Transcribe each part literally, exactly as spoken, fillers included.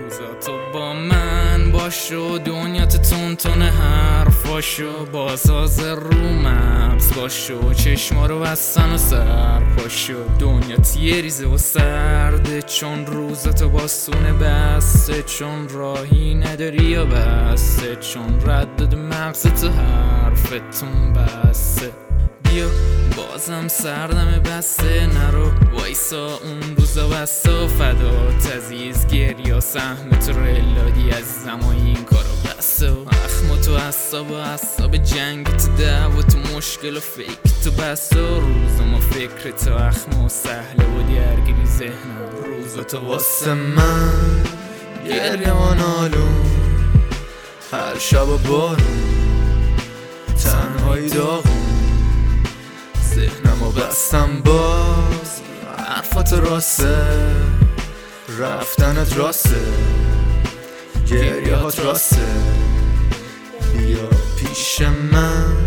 روزا تو با من باشو، دنیات تون تون حرفاشو، بازاز رو مبز باشو، چشما رو بستن و سر پاشو. دنیات یه ریزه و سرده چون روزا تو باسونه بسته، چون راهی نداری یا بسته، چون ردد مغز تو حرفتون بسته. بیا بازم سردم بسته، نرو وایسا اون روزا بسته و فدات عزیز گریا سهم تو رلادی از زمان این کارو بسته. و اخم تو حساب و حساب جنگ تو دعوا تو مشکل و فکر تو بسته. و روزا ما فکر تو اخم و سهله و درگیری ذهنم. روزا تو واسه من گریه و نالون، هر شب و بارون تنهایی داغون، ذهنمو بستم باز حرفات راسته، رفتنت راسته، گریه هات راسته. بیا پیش من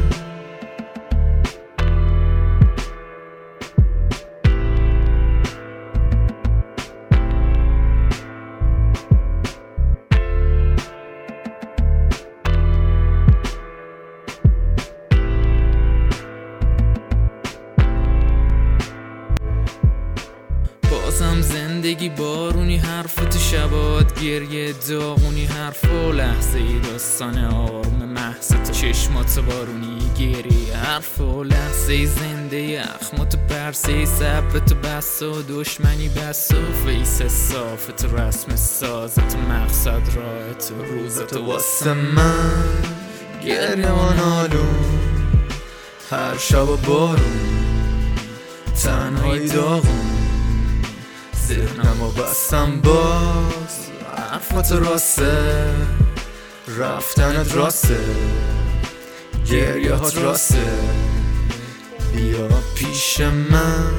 بازم زندگی بارونی، حرف تو شبات گریه داغونی، حرف و لحظه ای داستان آروم محض تو چشمات بارونی گریه، حرف و لحظه ای زنده اخمات پرسه، صبر تو بس و دشمنی بس و فیس صاف تو رسم ساز تو مقصد راه تو. روزا تو واسه من گریه و نالون، هر شب و بارون تنهایی داغون، ذهنمو بستم باز حرفات راسته، رفتنت راسته، گریه هات راسته. بیا پیش من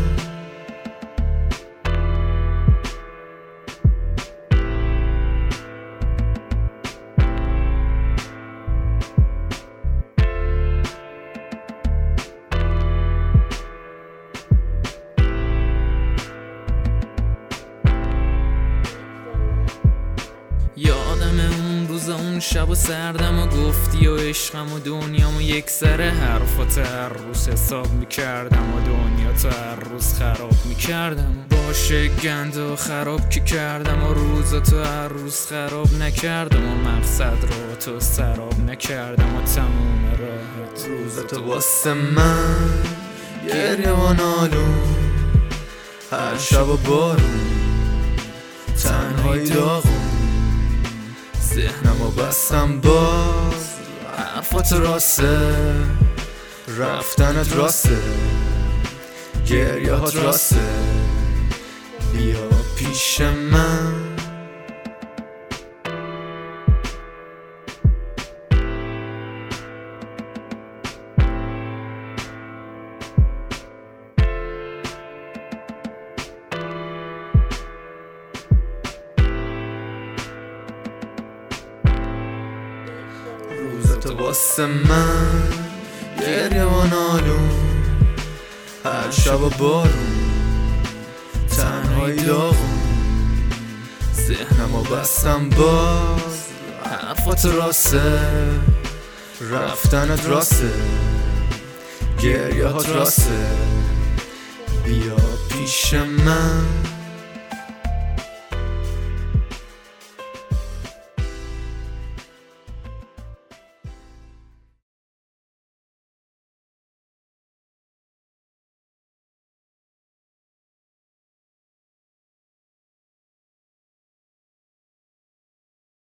یادم اون روزا اون شب و سردم و گفتی و عشقم و دنیام و یک سر حرفات هر روز حساب میکردم و دنیا تو هر روز خراب میکردم. باشه گند و خراب که کردم و روزا تو هر روز خراب نکردم و مقصد رو تو سراب نکردم و تموم راحت. روزا تو واسه من گریه و نالون، هر شب و بارون تنهایی داغون، ذهنمو بستم باز حرفات راسته، رفتنت راسته، گریه هات راسته. بیا پیش من روزا تو واسه من گریه و نالون، هر شب و بارون تنهایی داغون، ذهنمو بستم باز حرفات راسته، رفتنت راسته، گریه هات راسته. بیا پیش من